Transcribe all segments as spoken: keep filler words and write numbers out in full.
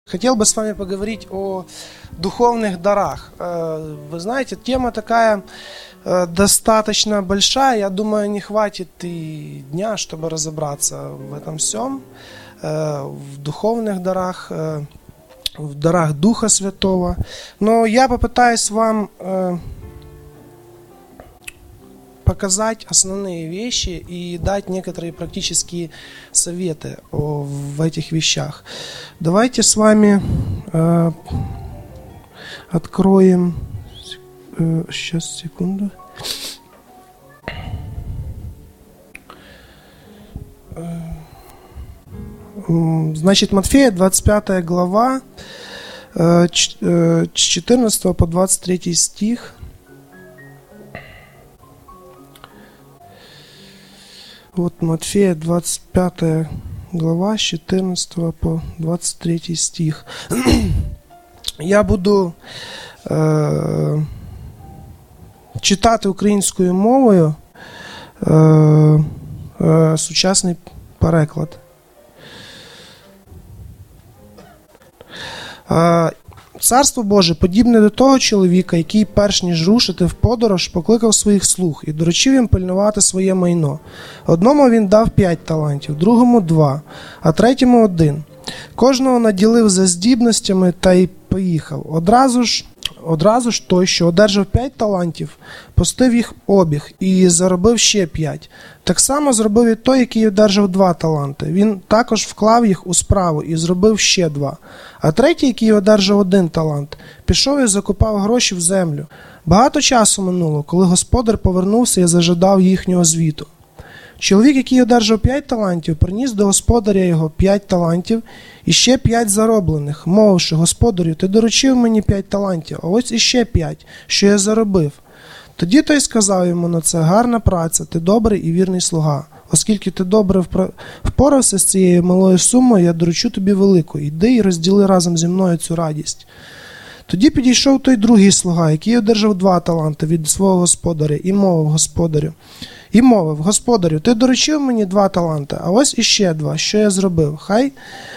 Хотел бы с вами поговорить о духовных дарах. Вы знаете, тема такая достаточно большая. Я думаю, не хватит и дня, чтобы разобраться в этом всем. В духовных дарах, в дарах Духа Святого. Но я попытаюсь вам показать основные вещи и дать некоторые практические советы в этих вещах. Давайте с вами э, откроем. Э, сейчас, секунду. Э, значит, Матфея, двадцать пятая глава, э, с четырнадцатого по двадцать третий стих. Вот Матфея, двадцать пятая глава, с четырнадцатого по двадцать третий стих. Я буду е, читати українською мовою е, е, сучасний переклад. Е, Царство Боже подібне до того чоловіка, який перш ніж рушити в подорож, покликав своїх слуг і доручив їм пильнувати своє майно. Одному він дав п'ять талантів, другому два, а третьому один. Кожного наділив за здібностями та й поїхав. Одразу ж, одразу ж той, що одержав п'ять талантів, пустив їх обіг і заробив ще п'ять. Так само зробив і той, який одержав два таланти. Він також вклав їх у справу і зробив ще два. А третій, який одержав один талант, пішов і закопав гроші в землю. Багато часу минуло, коли господар повернувся і зажадав їхнього звіту. Чоловік, який одержав п'ять талантів, приніс до господаря його п'ять талантів і ще п'ять зароблених, мовивши: господарю, ти доручив мені п'ять талантів, а ось іще п'ять, що я заробив. Тоді той сказав йому на це: гарна праця, ти добрий і вірний слуга. Оскільки ти добре впорався з цією малою сумою, я доручу тобі велику. Йди і розділи разом зі мною цю радість. Тоді підійшов той другий слуга, який одержав два таланти від свого господаря, і мовив господарю. І мовив: господарю, ти доручив мені два таланти, а ось іще два, що я зробив. Хай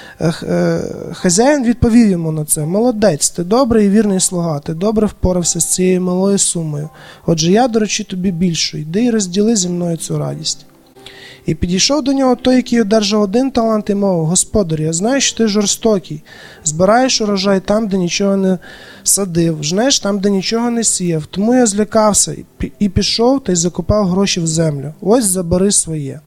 хазяїн відповів йому на це: молодець, ти добрий і вірний слуга, ти добре впорався з цією малою сумою. Отже, я доручу тобі більшу, йди і розділи зі мною цю радість. І підійшов до нього той, який одержав один талант, і мовив: господарю, я знаю, що ти жорстокий, збираєш урожай там, де нічого не садив, жнеш там, де нічого не сіяв, тому я злякався і пішов та й закопав гроші в землю. Ось забери своє.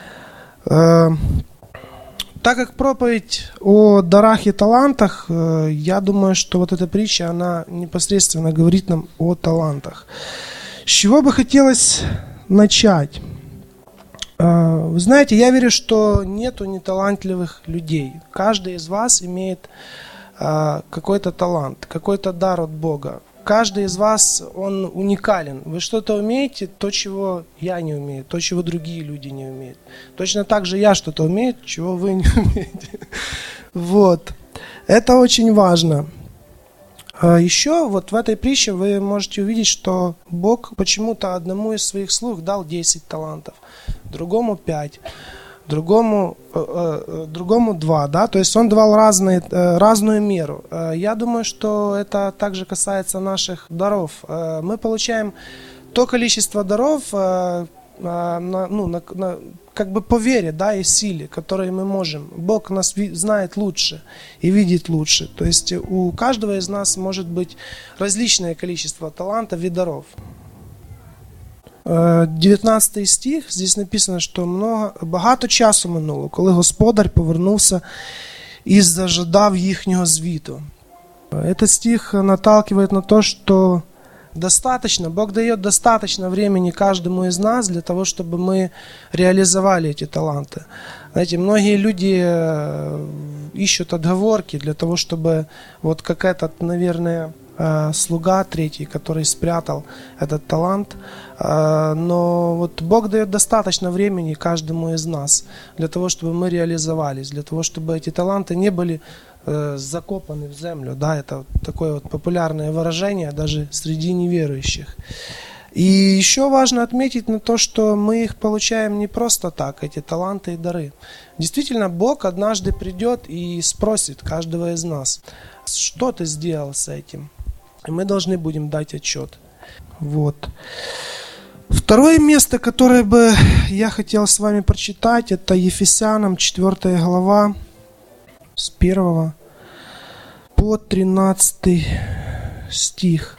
Е, так как проповедь о дарах и талантах, э, я думаю, что вот эта притча, она непосредственно говорит нам о талантах. С чего бы хотелось начать? Вы знаете, я верю, что нету неталантливых людей. Каждый из вас имеет какой-то талант, какой-то дар от Бога. Каждый из вас, он уникален. Вы что-то умеете, то, чего я не умею, то, чего другие люди не умеют. Точно так же я что-то умею, чего вы не умеете. Вот. Это очень важно. Еще вот в этой притче вы можете увидеть, что Бог почему-то одному из своих слуг дал десять талантов, другому пять, другому, э, другому два, да, то есть он давал разные, э, разную меру. Я думаю, что это также касается наших даров. Мы получаем то количество даров, э, на, ну, на, на, как бы по вере, да, и силе, которые мы можем. Бог нас ви- знает лучше и видит лучше. То есть у каждого из нас может быть различное количество талантов и даров. дев'ятнадцятий стих, здесь написано, що много, багато часу минуло, коли господар повернувся і зажадав їхнього звіту. Этот стих наталкивает на то, что достаточно, Бог дает достаточно времени каждому из нас для того, чтобы мы реализовали эти таланты. Знаете, многие люди ищут отговорки для того, чтобы, вот как этот, наверное, слуга третий, который спрятал этот талант, но вот Бог дает достаточно времени каждому из нас для того, чтобы мы реализовались, для того, чтобы эти таланты не были закопаны в землю. Да, это такое вот популярное выражение даже среди неверующих. И еще важно отметить на то, что мы их получаем не просто так, эти таланты и дары. Действительно, Бог однажды придет и спросит каждого из нас, что ты сделал с этим? И мы должны будем дать отчет. Вот. Второе место, которое бы я хотел с вами прочитать, это Ефесянам четвёртая глава, с первого по тринадцятий стих.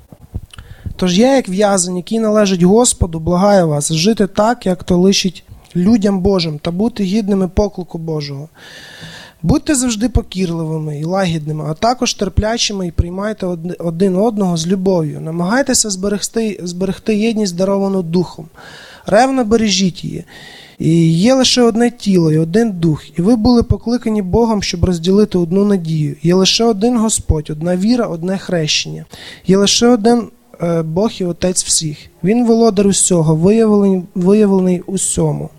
Тож я, як в'язень, який належить Господу, благаю вас, жити так, як то личить людям Божим, та бути гідними поклику Божого. Будьте завжди покірливими і лагідними, а також терплячими і приймайте один одного з любов'ю. Намагайтеся зберегти, зберегти єдність, даровану Духом. Ревно бережіть її. І є лише одне тіло і один дух, і ви були покликані Богом, щоб розділити одну надію. Є лише один Господь, одна віра, одне хрещення. Є лише один е, Бог і Отець всіх. Він володар усього, виявлений, виявлений усьому.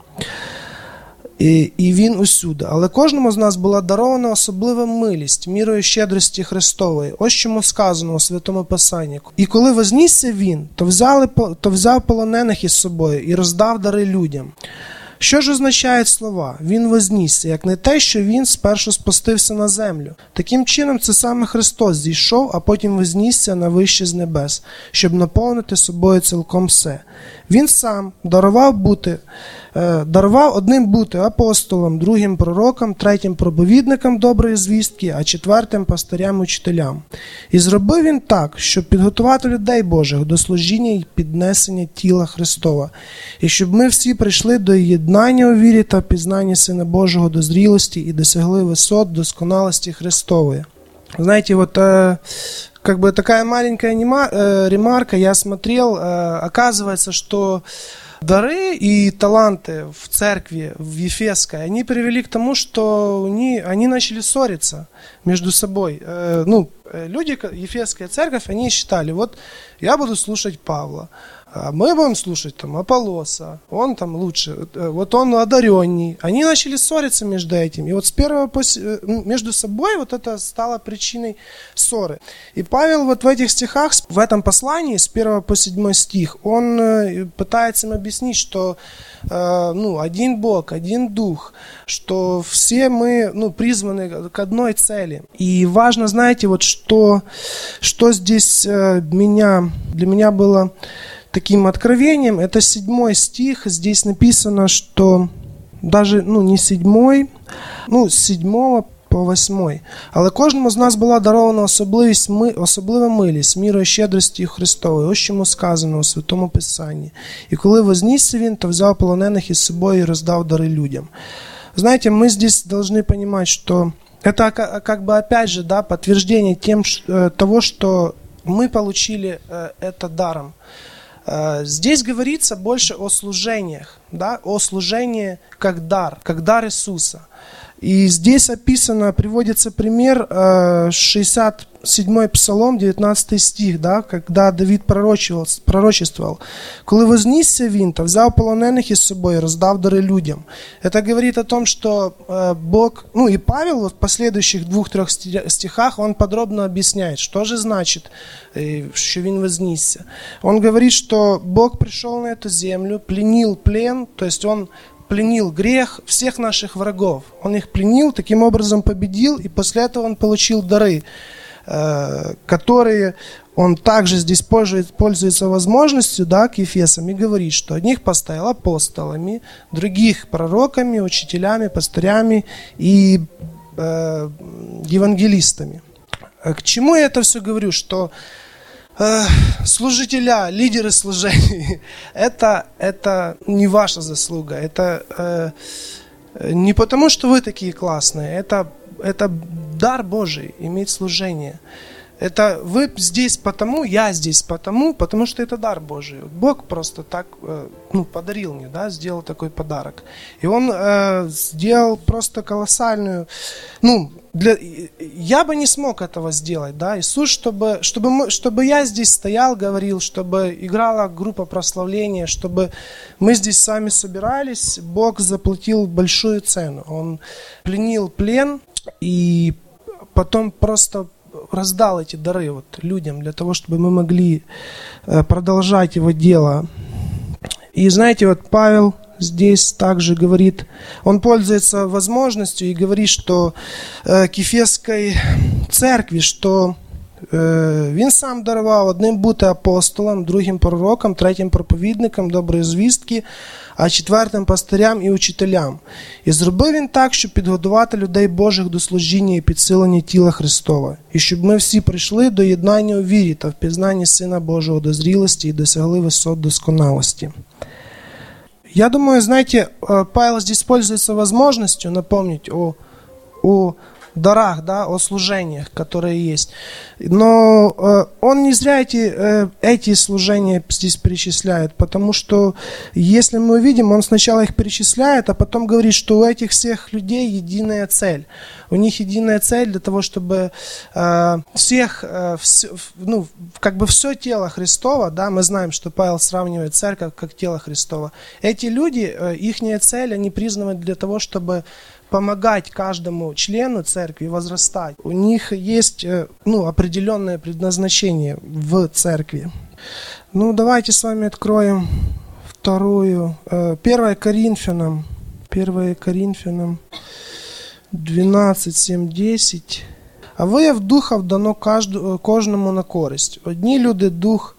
І, і Він усюди. Але кожному з нас була дарована особлива милість, мірою щедрості Христової. Ось чому сказано у Святому Писанні. І коли вознісся Він, то, взяли, то взяв полонених із собою і роздав дари людям. Що ж означають слова? Він вознісся, як не те, що він спершу спустився на землю. Таким чином, це саме Христос зійшов, а потім вознісся на вище з небес, щоб наповнити собою цілком все. Він сам дарував бути, е, дарував одним бути апостолом, другим пророком, третім проповідником доброї звістки, а четвертим пастирям-учителям. І зробив він так, щоб підготувати людей Божих до служіння і піднесення тіла Христова, і щоб ми всі прийшли до єднання у вірі та пізнання Сина Божого, до зрілості і досягли висот досконалості Христової. Знаете, вот э, как бы такая маленькая нема, э, ремарка, я смотрел, э, оказывается, что дары и таланты в церкви, в Ефесской, они привели к тому, что они, они начали ссориться между собой. Э, ну, люди, Ефесская церковь, они считали, вот я буду слушать Павла, а мы будем слушать там Аполлоса, он там лучше, вот он одаренней. Они начали ссориться между этим. И вот с первого по, между собой вот это стало причиной ссоры. И Павел вот в этих стихах, в этом послании с первого по седьмой стих, он пытается им объяснить, что ну, один Бог, один Дух, что все мы ну, призваны к одной цели. И важно, знаете, вот что, что здесь меня, для меня было таким откровением, это седьмой стих, здесь написано, что даже, ну, не седьмой, ну, з седьмого по восьмой. Але кожному з нас була дарована особливість, особлива милість, мірою щедрості Христової. Ось чому сказано у Святому Писанні. І коли вознісся він, то взяв полонених із собою і роздав дари людям. Знаете, мы здесь должны понимать, что это как бы опять же, да, подтверждение тем, того, что мы получили это даром. Здесь говорится больше о служениях, да, о служении как дар, как дар Иисуса. И здесь описано, приводится пример, шестьдесят седьмой Псалом, девятнадцатый стих, да, когда Давид пророчествовал, пророчествовал. «Коли вознісся він, то взяв полонених із собою, роздав дари людям». Это говорит о том, что Бог, ну и Павел вот в последующих двух-трех стихах, он подробно объясняет, что же значит, что він вознісся. Он говорит, что Бог пришел на эту землю, пленил плен, то есть он пленил грех всех наших врагов. Он их пленил, таким образом победил, и после этого он получил дары, которые он также здесь пользуется возможностью, да, к Ефесам, и говорит, что одних поставил апостолами, других пророками, учителями, пастырями и э, евангелистами. К чему я это все говорю? Что э, служителя, лидеры служения, это, это не ваша заслуга, это э, не потому, что вы такие классные, это Это дар Божий, иметь служение. Это вы здесь потому, я здесь потому, потому что это дар Божий. Бог просто так ну, подарил мне, да, сделал такой подарок. И Он э, сделал просто колоссальную... Ну, для, я бы не смог этого сделать, да, Иисус, чтобы, чтобы, мы, чтобы я здесь стоял, говорил, чтобы играла группа прославления, чтобы мы здесь сами собирались, Бог заплатил большую цену. Он пленил плен, и потом просто раздал эти дары вот людям для того, чтобы мы могли продолжать его дело. И знаете, вот Павел здесь также говорит, он пользуется возможностью и говорит, что э, к Ефесской церкви, что е, він сам дарував одним бути апостолом, другим пророком, третім проповідником доброї звістки, а четвертим пастирям і учителям. І зробив він так, щоб підготувати людей Божих до служіння і підсилення тіла Христова. І щоб ми всі прийшли до єднання у вірі та в пізнанні Сина Божого, до зрілості і досягли висот досконалости. Я думаю, знаете, Павел здесь пользуется возможностью напомнить о, о дарах, да, о служениях, которые есть. Но э, он не зря эти, э, эти служения здесь перечисляет, потому что, если мы увидим, он сначала их перечисляет, а потом говорит, что у этих всех людей единая цель. У них единая цель для того, чтобы э, всех, э, все, ну, как бы все тело Христово, да, мы знаем, что Павел сравнивает церковь как тело Христово. Эти люди, э, ихняя цель, они призваны для того, чтобы помогать каждому члену церкви возрастать. У них есть, ну, определенное предназначение в церкви. Ну, давайте с вами откроем вторую, первое Коринфянам, первое Коринфянам двенадцать, семь, десять. А вияв духов дано кожному на користь. Одні люди дух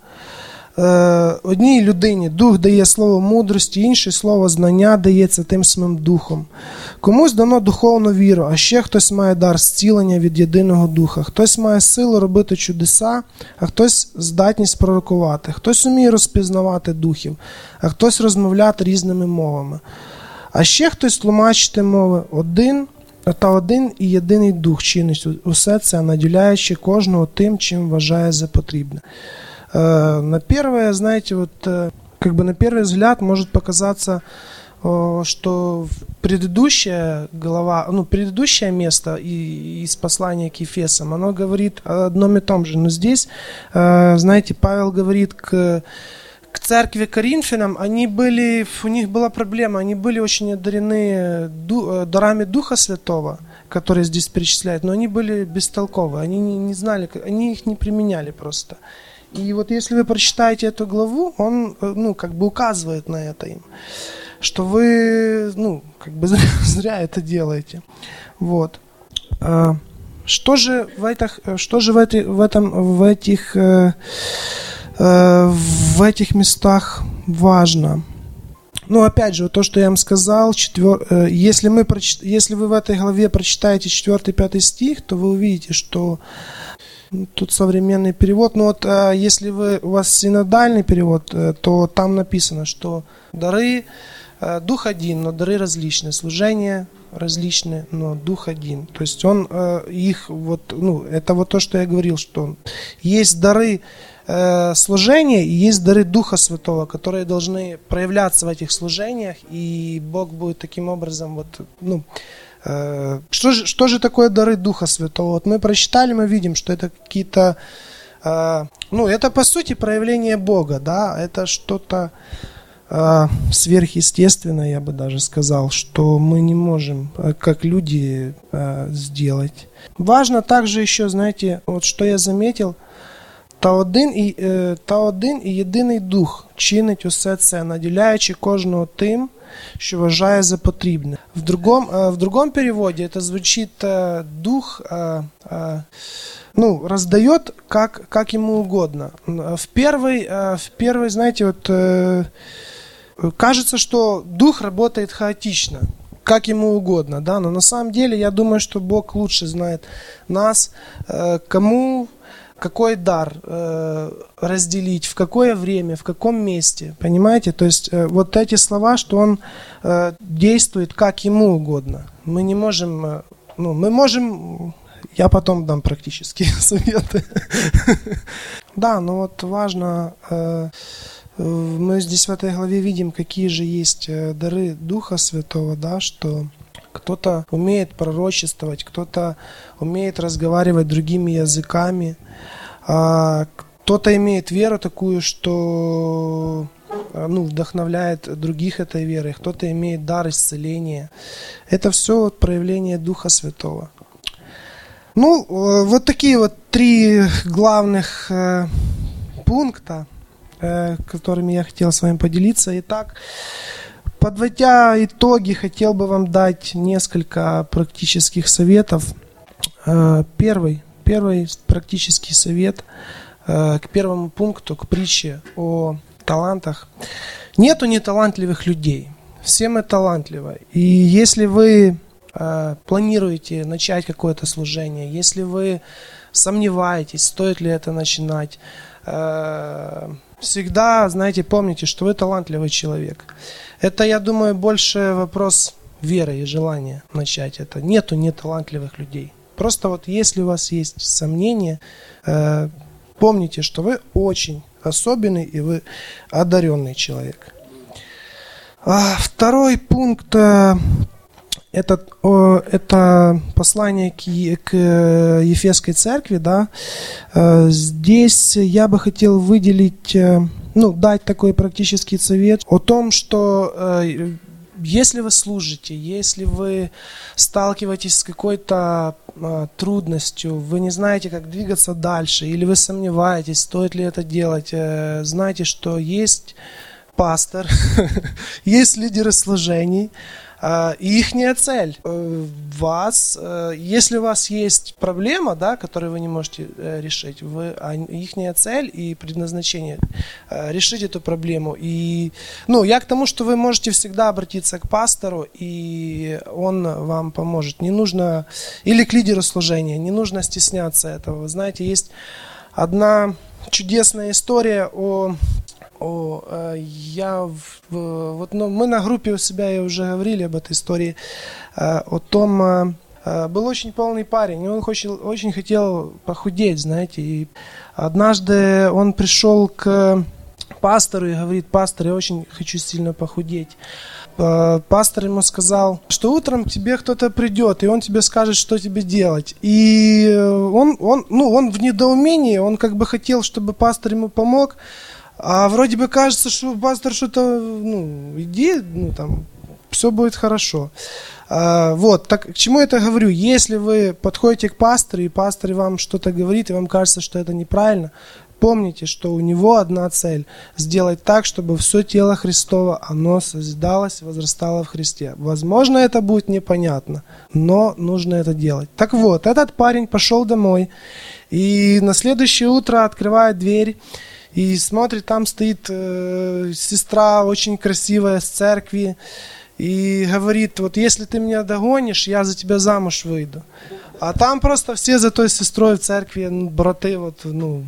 Одній людині дух дає слово мудрості, іншій слово знання дається тим самим духом. Комусь дано духовну віру, а ще хтось має дар зцілення від єдиного духа. Хтось має силу робити чудеса, а хтось здатність пророкувати. Хтось уміє розпізнавати духів, а хтось розмовляти різними мовами. А ще хтось тлумачити мови. Один та один і єдиний дух чинить усе це, наділяючи кожного тим, чим вважає за потрібне. На первое, знаете, вот как бы на первый взгляд может показаться, что предыдущая глава, ну, предыдущее место из послания к Ефесам, оно говорит о одном и том же. Но здесь, знаете, Павел говорит к, к церкви Коринфянам, они были, у них была проблема, они были очень одарены дарами Духа Святого, которые здесь перечисляют, но они были бестолковы, они не, не знали, они их не применяли просто. И вот если вы прочитаете эту главу, он, ну, как бы указывает на это им, что вы, ну, как бы зря, зря это делаете. Вот. Что же в этих, что же в, эти, в этом, в этих, в этих местах важно? Ну, опять же, то, что я вам сказал, четвер... если, мы прочит... если вы в этой главе прочитаете четвёртый-пятый стих, то вы увидите, что тут современный перевод, но вот если вы, у вас синодальный перевод, то там написано, что дары, дух один, но дары различные, служения различные, но дух один. То есть он их, вот, ну, это вот то, что я говорил, что есть дары служения и есть дары Духа Святого, которые должны проявляться в этих служениях, и Бог будет таким образом, вот, ну, Что же, что же такое дары Духа Святого? Вот мы прочитали, мы видим, что это какие-то, ну, это по сути проявление Бога, да, это что-то сверхъестественное, я бы даже сказал, что мы не можем, как люди, сделать. Важно также еще, знаете, вот что я заметил, та один і, та один і єдиний Дух чинить усе це, наділяючи кожного тим, що вважає за потрібне. В другом, в другом переводе это звучит «дух», ну, раздает как, как ему угодно. В первой, в первой, знаете, вот кажется, что Дух работает хаотично, как ему угодно, да, но на самом деле я думаю, что Бог лучше знает нас, кому какой дар э, разделить, в какое время, в каком месте, понимаете? То есть э, вот эти слова, что он э, действует как ему угодно. Мы не можем, э, ну, мы можем, я потом дам практические советы. Да, но вот важно, э, мы здесь в этой главе видим, какие же есть дары Духа Святого, да, что кто-то умеет пророчествовать, кто-то умеет разговаривать другими языками, а кто-то имеет веру такую, что, ну, вдохновляет других этой верой, кто-то имеет дар исцеления. Это все проявление Духа Святого. Ну, вот такие вот три главных э, пункта, э, которыми я хотел с вами поделиться. Итак, подводя итоги, хотел бы вам дать несколько практических советов. Э, первый, первый практический совет э, к первому пункту, к притче о талантах. Нету неталантливых людей. Все мы талантливы. И если вы э, планируете начать какое-то служение, если вы сомневаетесь, стоит ли это начинать, э, всегда, знаете, помните, что вы талантливый человек. Это, я думаю, больше вопрос веры и желания начать это. Нету неталантливых людей. Просто вот если у вас есть сомнения, э, помните, что вы очень особенный и вы одаренный человек. А второй пункт э, это, о, это послание к, к Ефесской церкви. Да? Э, здесь я бы хотел выделить, э, ну, дать такой практический совет о том, что э, если вы служите, если вы сталкиваетесь с какой-то э, трудностью, вы не знаете, как двигаться дальше, или вы сомневаетесь, стоит ли это делать, э, знайте, что есть пастор, есть лидеры служений, э, и ихняя цель э, вас, э, если у вас есть проблема, да, которую вы не можете э, решить, вы, а ихняя цель и предназначение э, решить эту проблему. И, ну, я к тому, что вы можете всегда обратиться к пастору, и он вам поможет. Не нужно, или к лидеру служения, не нужно стесняться этого. Вы знаете, есть одна чудесная история о О, я, вот, ну, мы на группе у себя и уже говорили об этой истории, о том, был очень полный парень, и он очень, очень хотел похудеть, знаете, и однажды он пришел к пастору и говорит: пастор, я очень хочу сильно похудеть. Пастор ему сказал, что утром к тебе кто-то придет, и он тебе скажет, что тебе делать. И он, он, ну, он в недоумении, он как бы хотел, чтобы пастор ему помог, а вроде бы кажется, что пастор что-то, ну, иди, ну, там, все будет хорошо. А, вот, так к чему я это говорю? Если вы подходите к пастору, и пастор вам что-то говорит, и вам кажется, что это неправильно, помните, что у него одна цель – сделать так, чтобы все тело Христово, оно созидалось, возрастало в Христе. Возможно, это будет непонятно, но нужно это делать. Так вот, этот парень пошел домой, и на следующее утро открывает дверь, и смотрит, там стоит э, сестра очень красивая с церкви, и говорит: вот если ты меня догонишь, я за тебя замуж выйду. А там просто все за той сестрой в церкви, ну, браты, вот, ну.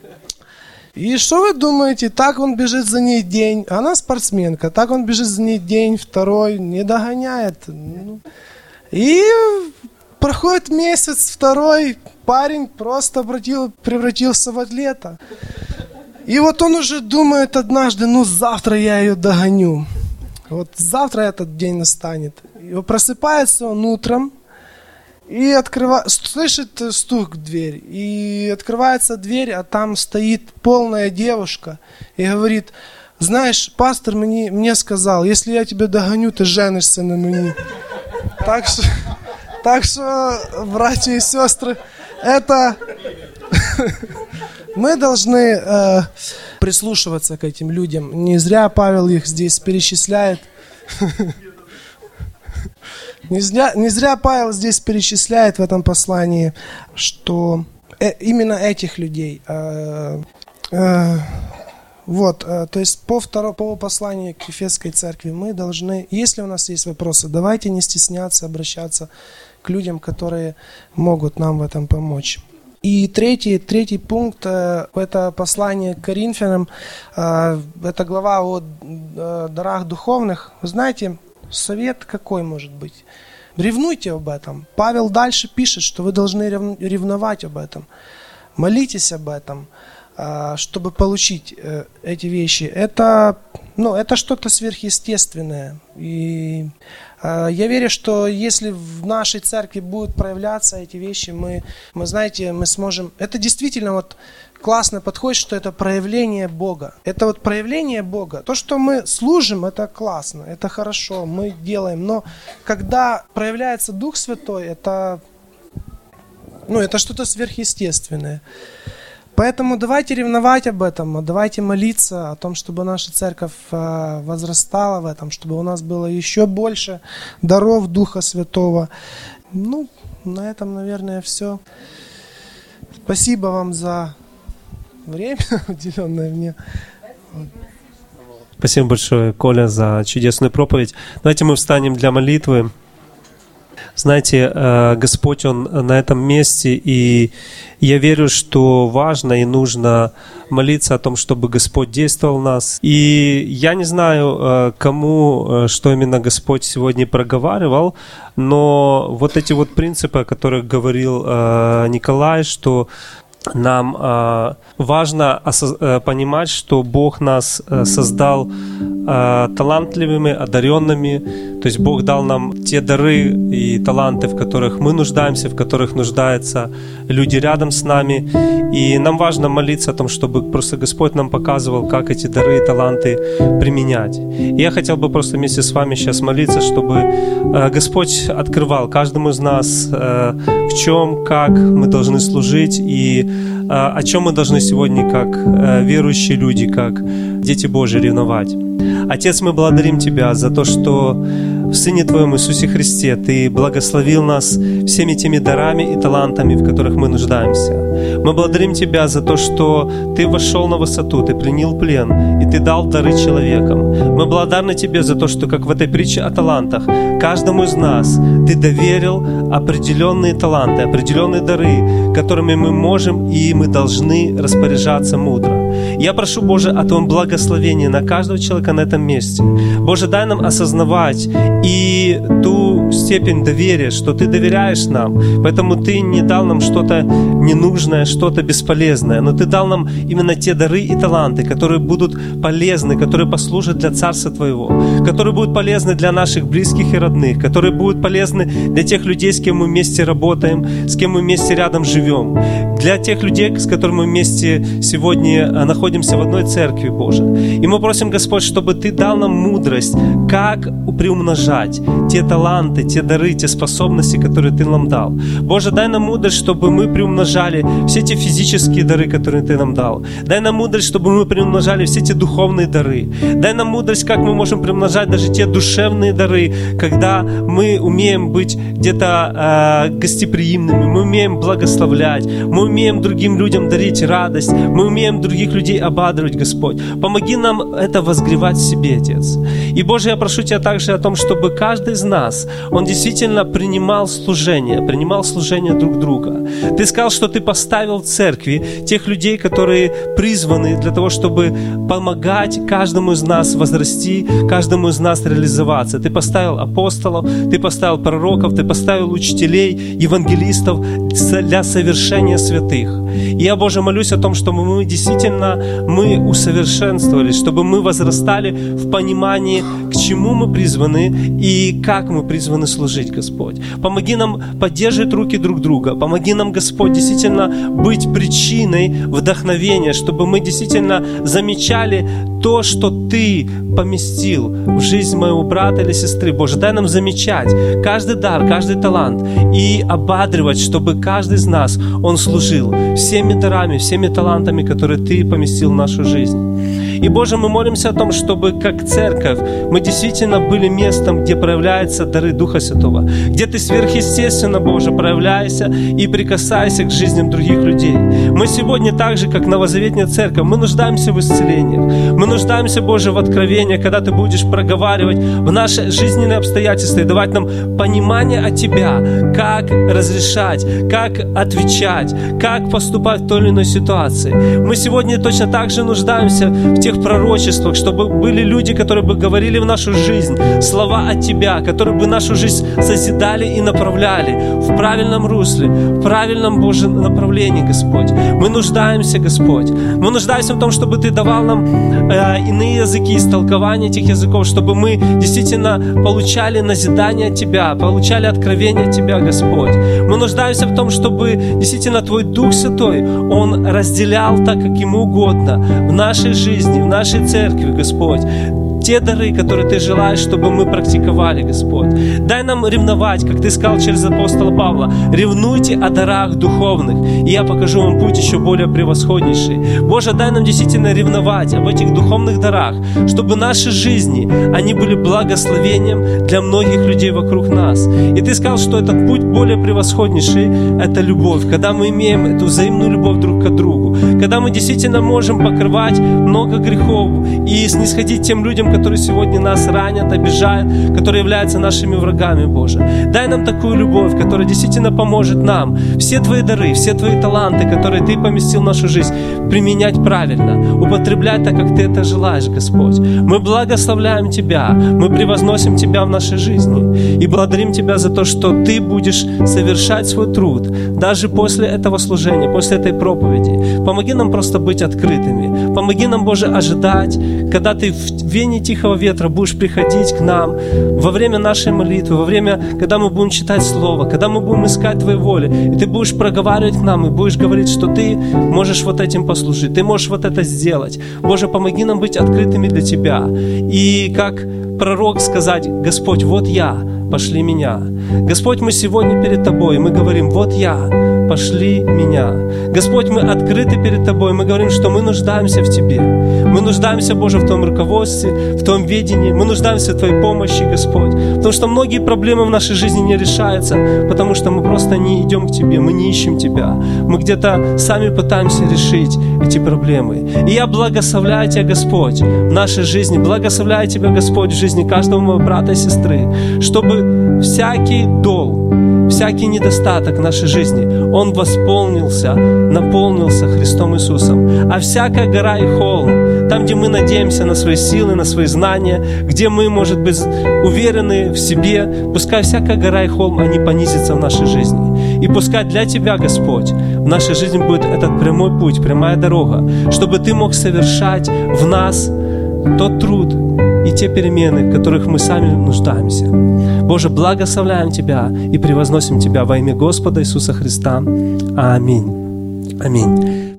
И что вы думаете, так он бежит за ней день, она спортсменка, так он бежит за ней день, второй, не догоняет. Ну. И проходит месяц, второй, парень просто обратил, превратился в атлета. И вот он уже думает однажды: ну завтра я ее догоню. Вот завтра этот день настанет. И просыпается он утром и открывает, слышит стук в дверь. И открывается дверь, а там стоит полная девушка и говорит: знаешь, пастор мне, мне сказал, если я тебя догоню, ты женишься на мне. Так что, так что, братья и сестры, это... Мы должны э, прислушиваться к этим людям. Не зря Павел их здесь перечисляет. Не зря, не зря Павел здесь перечисляет в этом послании, что э, именно этих людей. Э, э, вот, э, то есть по второму по посланию к Ефесской церкви мы должны, если у нас есть вопросы, давайте не стесняться обращаться к людям, которые могут нам в этом помочь. И третий, третий пункт, это послание к Коринфянам, это глава о дарах духовных. Вы знаете, совет какой может быть? Ревнуйте об этом. Павел дальше пишет, что вы должны ревновать об этом. Молитесь об этом, чтобы получить эти вещи. Это, ну, это что-то сверхъестественное. И я верю, что если в нашей церкви будут проявляться эти вещи, мы, мы, знаете, мы сможем... Это действительно вот классно подходит, что это проявление Бога. Это вот проявление Бога. То, что мы служим, это классно, это хорошо, мы делаем. Но когда проявляется Дух Святой, это... Ну, это что-то сверхъестественное. Поэтому давайте ревновать об этом, давайте молиться о том, чтобы наша церковь возрастала в этом, чтобы у нас было еще больше даров Духа Святого. Ну, на этом, наверное, все. Спасибо вам за время, уделенное мне. Спасибо большое, Коля, за чудесную проповедь. Давайте мы встанем для молитвы. Знаете, Господь, Он на этом месте, и я верю, что важно и нужно молиться о том, чтобы Господь действовал в нас. И я не знаю, кому, что именно Господь сегодня проговаривал, но вот эти вот принципы, о которых говорил Николай, что нам э, важно осоз- э, понимать, что Бог нас э, создал э, талантливыми, одаренными. То есть Бог дал нам те дары и таланты, в которых мы нуждаемся, в которых нуждаются люди рядом с нами. И нам важно молиться о том, чтобы просто Господь нам показывал, как эти дары и таланты применять. И я хотел бы просто вместе с вами сейчас молиться, чтобы э, Господь открывал каждому из нас, э, в чем, как мы должны служить и о чем мы должны сегодня, как верующие люди, как дети Божьи, ревновать. Отец, мы благодарим Тебя за то, что в Сыне Твоем Иисусе Христе Ты благословил нас всеми теми дарами и талантами, в которых мы нуждаемся. Мы благодарим Тебя за то, что Ты вошел на высоту, Ты пленил плен, и Ты дал дары человекам. Мы благодарны Тебе за то, что, как в этой притче о талантах, каждому из нас Ты доверил определенные таланты, определенные дары, которыми мы можем и мы должны распоряжаться мудро. Я прошу, Боже, о Твоем благословении на каждого человека на этом месте. Боже, дай нам осознавать и ту степень доверия, что Ты доверяешь нам, поэтому Ты не дал нам что-то ненужное, что-то бесполезное, но Ты дал нам именно те дары и таланты, которые будут полезны, которые послужат для Царства Твоего, которые будут полезны для наших близких и родных, которые будут полезны для тех людей, с кем мы вместе работаем, с кем мы вместе рядом живем, для тех людей, с которыми мы вместе сегодня находимся в одной церкви, Боже. И мы просим, Господь, чтобы Ты дал нам мудрость, как приумножать те таланты, те дары, те способности, которые Ты нам дал. Боже, дай нам мудрость, чтобы мы приумножали все те физические дары, которые Ты нам дал. Дай нам мудрость, чтобы мы приумножали все те духовные дары. Дай нам мудрость, как мы можем приумножать даже те душевные дары, когда мы умеем быть где-то э, гостеприимными, мы умеем благословлять, мы умеем другим людям дарить радость, мы умеем других людей ободрывать, Господь. Помоги нам это возгревать в себе, Отец. И, Боже, я прошу Тебя также о том, чтобы каждый из нас, он действительно принимал служение, принимал служение друг друга. Ты сказал, что Ты поставил в церкви тех людей, которые призваны для того, чтобы помогать каждому из нас возрасти, каждому из нас реализоваться. Ты поставил апостолов, Ты поставил пророков, Ты поставил учителей, евангелистов для совершения святых. И я, Боже, молюсь о том, чтобы мы действительно мы усовершенствовались, чтобы мы возрастали в понимании, к чему мы призваны и как мы призваны служить, Господь. Помоги нам поддерживать руки друг друга. Помоги нам, Господь, действительно быть причиной вдохновения, чтобы мы действительно замечали то, что Ты поместил в жизнь моего брата или сестры. Боже, дай нам замечать каждый дар, каждый талант и ободривать, чтобы каждый из нас, он служил всеми дарами, всеми талантами, которые Ты поместил в нашу жизнь. И, Боже, мы молимся о том, чтобы как церковь мы действительно были местом, где проявляются дары Духа Святого, где Ты сверхъестественно, Боже, проявляешься и прикасайся к жизням других людей. Мы сегодня так же, как новозаветная церковь, мы нуждаемся в исцелениях, мы нуждаемся, Боже, в откровениях, когда Ты будешь проговаривать в наши жизненные обстоятельства и давать нам понимание от Тебя, как разрешать, как отвечать, как поступать в той или иной ситуации. Мы сегодня точно так же нуждаемся в тех пророчествах, чтобы были люди, которые бы говорили в нашу жизнь слова от Тебя, которые бы нашу жизнь созидали и направляли в правильном русле, в правильном, Боже, направлении, Господь. Мы нуждаемся, Господь. Мы нуждаемся в том, чтобы Ты давал нам э, иные языки, истолкования этих языков, чтобы мы действительно получали назидание от Тебя, получали откровение от Тебя, Господь. Мы нуждаемся в том, чтобы действительно Твой Дух Святой, Он разделял так, как Ему угодно в нашей жизни, в нашей церкви, Господь, те дары, которые Ты желаешь, чтобы мы практиковали, Господь. Дай нам ревновать, как Ты сказал через апостола Павла, ревнуйте о дарах духовных, и я покажу вам путь еще более превосходнейший. Боже, дай нам действительно ревновать об этих духовных дарах, чтобы наши жизни, они были благословением для многих людей вокруг нас. И Ты сказал, что этот путь более превосходнейший — это любовь, когда мы имеем эту взаимную любовь друг к другу, когда мы действительно можем покрывать много грехов и снисходить тем людям, которые сегодня нас ранят, обижают, которые являются нашими врагами, Боже. Дай нам такую любовь, которая действительно поможет нам все Твои дары, все Твои таланты, которые Ты поместил в нашу жизнь, применять правильно, употреблять так, как Ты это желаешь, Господь. Мы благословляем Тебя, мы превозносим Тебя в нашей жизни и благодарим Тебя за то, что Ты будешь совершать свой труд даже после этого служения, после этой проповеди. Помоги нам просто быть открытыми. Помоги нам, Боже, ожидать, когда Ты в вене тихого ветра будешь приходить к нам во время нашей молитвы, во время, когда мы будем читать Слово, когда мы будем искать Твоей воли, и Ты будешь проговаривать к нам, и будешь говорить, что Ты можешь вот этим послужить, Ты можешь вот это сделать. Боже, помоги нам быть открытыми для Тебя. И как пророк сказать: Господь, вот я, пошли меня. Господь, мы сегодня перед Тобой, и мы говорим: вот я, пошли меня. Господь, мы открыты перед Тобой, мы говорим, что мы нуждаемся в Тебе. Мы нуждаемся, Боже, в Твоем руководстве, в Твоем ведении. Мы нуждаемся в Твоей помощи, Господь. Потому что многие проблемы в нашей жизни не решаются, потому что мы просто не идем к Тебе, мы не ищем Тебя. Мы где-то сами пытаемся решить эти проблемы. И я благословляю Тебя, Господь, в нашей жизни. Благословляю Тебя, Господь, в жизни каждого моего брата и сестры, чтобы всякий дол, всякий недостаток нашей жизни, он восполнился, наполнился Христом Иисусом. А всякая гора и холм, там, где мы надеемся на свои силы, на свои знания, где мы, может быть, уверены в себе, пускай всякая гора и холм, они понизятся в нашей жизни. И пускай для Тебя, Господь, в нашей жизни будет этот прямой путь, прямая дорога, чтобы Ты мог совершать в нас тот труд и те перемены, в которых мы сами нуждаемся. Боже, благословляем Тебя и превозносим Тебя во имя Господа Иисуса Христа. Аминь. Аминь.